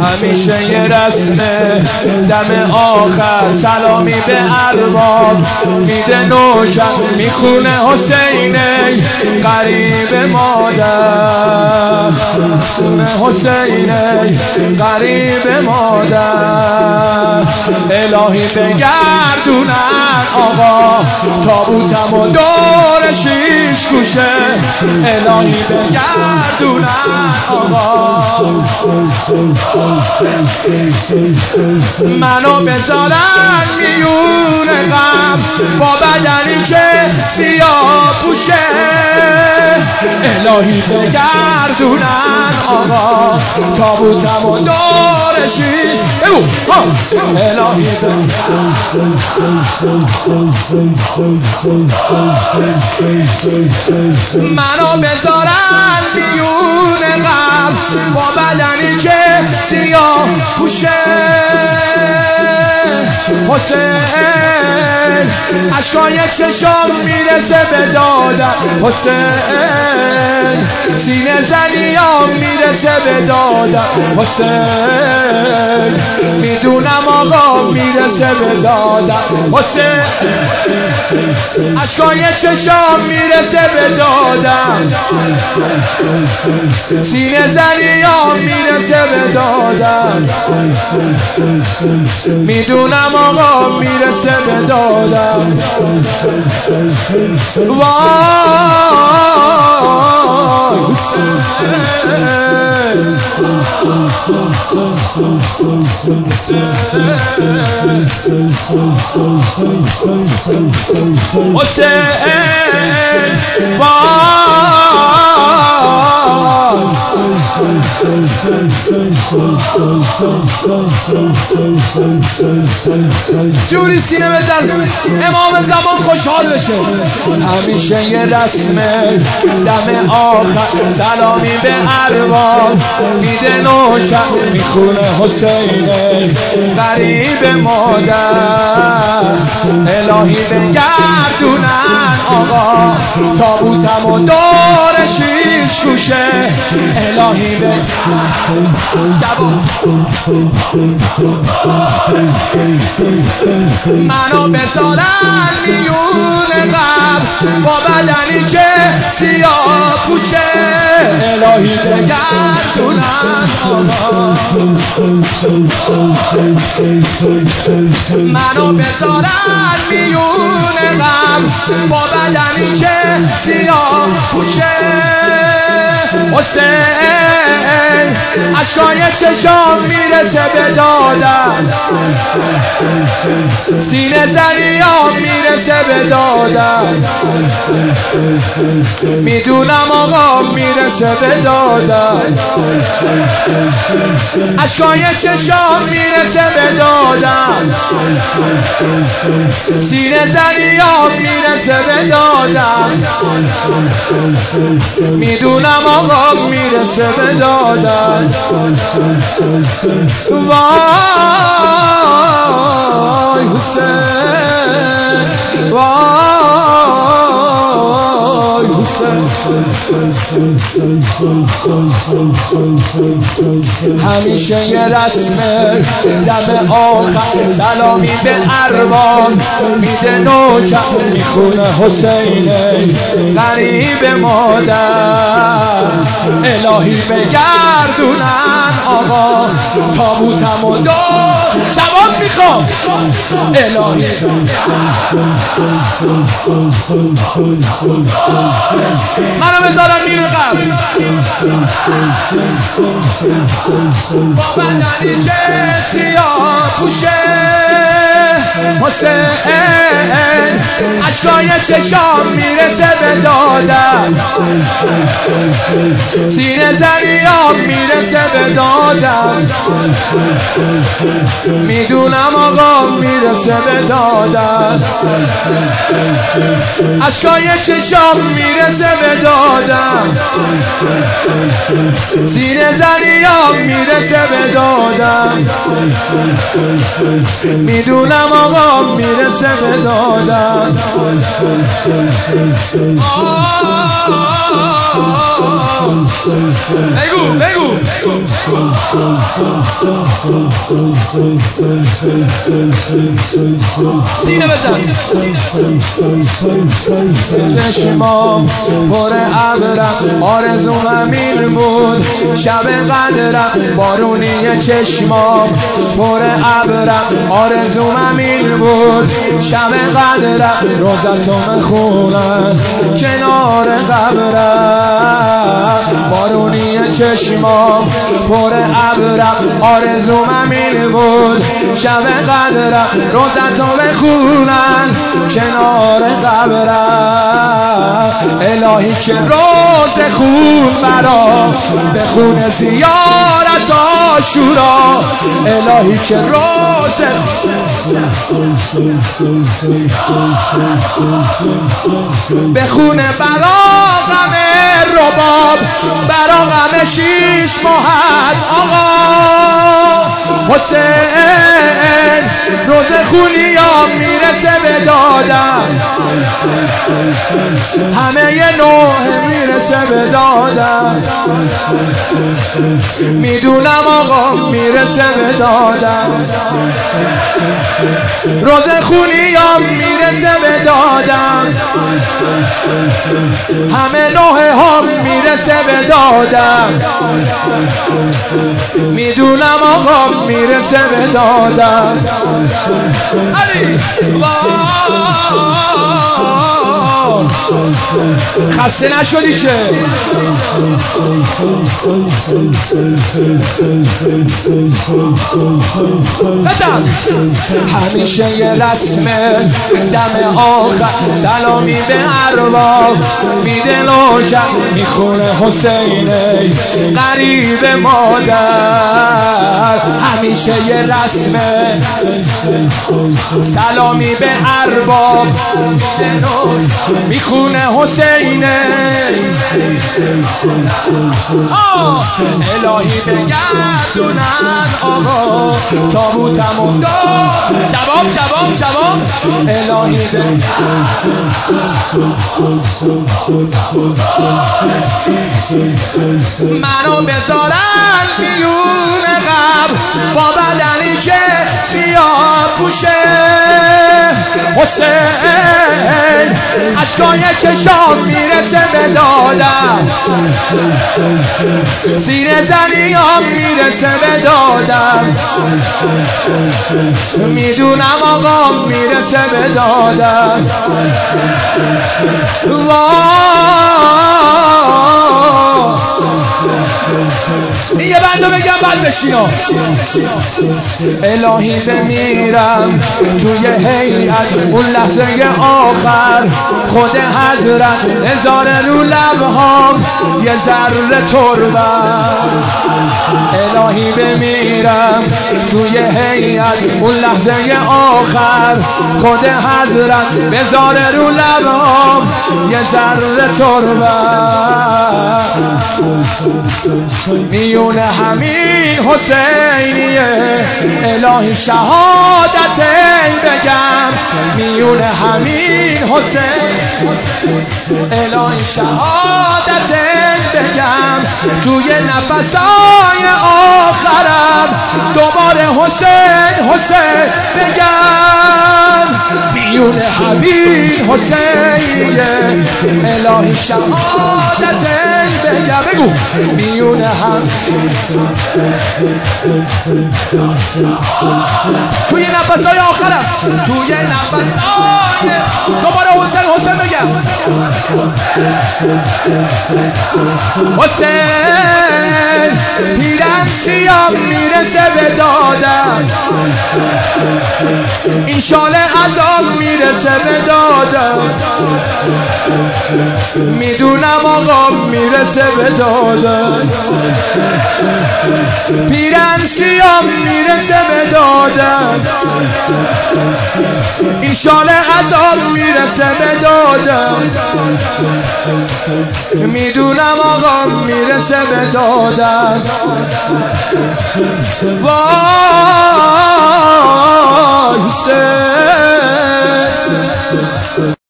همیشه یه رسمه دم آخر سلامی به ارباب میده نوکر میخونه حسینی قریب مادر میخونه حسینی قریب مادر الهی بگردونن آقا تابوتم و دور شیش گوشه الهی بگردونن آقا منو بذارن میون غم با بدنی که سیاه پوشه الهی بگردونن آقا تابوتم و دور شیش الهی منو بذارن میون غم با بدنی که سیاه پوشه حسین اشکای چشام میرسه به دادم حسین سینه زنیام میرسه به دادم حسین میدونم آقا میرسه به دادم حسین اشکای چشام میرسه به دادم سینه زنیام میرسه به دادم میدونم آقا میرسه به دادم جوری سینه بزن امام زمان خوشحال بشه همیشه یه رسمه دم آخر سلامی به ارباب میده نوکر میخونه حسینی قریب مادر الهی بگردونن آقا تابوتم و دور شیش گوشه الهی منو بذارن میون غم با بدنی که سیاه پوشه الهی بگردونن منو بذارن میون غم با بدنی که سیاه پوشه حسین اشکای چشام میرسه به دادم سینه زنیام میرسه به دادم میدونم آقا میرسه به دادم اشکای چشام میرسه به دادم سینه زنیام میرسه به دادم میدونم آقا میرسه به دادم وای حسین وای حسین همیشه یه رسمه دم آخر سلامی به ارباب میده نوکر میخونه حسینی قریب مادر الهی بگردونن آقا تابوتم و جواب میخوام الهی منو بذارن میره قبل با بدنی که سیاه پوشه حسین اشکای چشام میرسه به دادم سینه زنیام میرسه به دادم میدونم آقا میرسه به دادم اشکای چشام میرسه به دادم سینه زنیام میرسه به دادم میدونم آقا میرسه به دادم بگو سینه بزن. چشمام پر ابرم آرزوم همین بود، شب قدرم بارونی. چشمام پر ابرم آرزوم همین بود، شب قدرم روزتو میخونم کنار قبرم. بارونی چشمام پر ابرم آرزوم همین بود، شب قدرم روزتو میخونم کنار قبرم. الهی که روز خون برا بخونه زیارت عاشورا، الهی که روز بخونه برا غم رباب، برا غم 6 ماه آقا حسین. روز خونیام میرسه به دادم، همه ی نوح میرسه به دادم. میدونم آقا میرسه به دادم، روز خونیام میرسه به دادم، همه نوح ها میرسه به دادم. میدونم آقا میرسه به دادم. علی خسته نشدی که بزن. همیشه یه رسمه دم آخر سلامی به ارواح میده نوکر، میخونه حسینه قریب مادر. همیشه یه رسمه سلامی به ارباب میخونه حسینه. الهی بگردونن آقا تابوتمون دار. جواب الهی منو بذارن میون قبر با بدنی که سیاه پوشه. حسین اشکای چشام میرسه به دادم، سینه زنیام میرسه به دادم. میدونم آقا میرسه به دادم. یه بندو بگم بعد بشینا. الهی بمیرم توی هیئت اون لحظه آخر، خود حضرت هزار رو لبهام یه ذره تربم. الهی بمیرم توی هیئت اون لحظه آخر، خود حضرت بذاره رو لبهام یه ذره تربم. میون همین حسینیه الهی شهادت بگم. میون همین حسین الهی شهادت بگم. توی نفسای آخرم دوباره حسین بگم. میون همین حسینیه الهی شهادت بگم. بگو میون هم توی نفسای آخرم، توی نفسای دوباره حسین بگم. حسین پیرم سیام میرسه به دادم، این شال عذاب میرسه به دادم. میدونم آقا میرسه به دادم، پیرم سیام میرسه به دادم. این شال عذاب میرسه به دادم. میدونم آقا میرسه به دادم. وای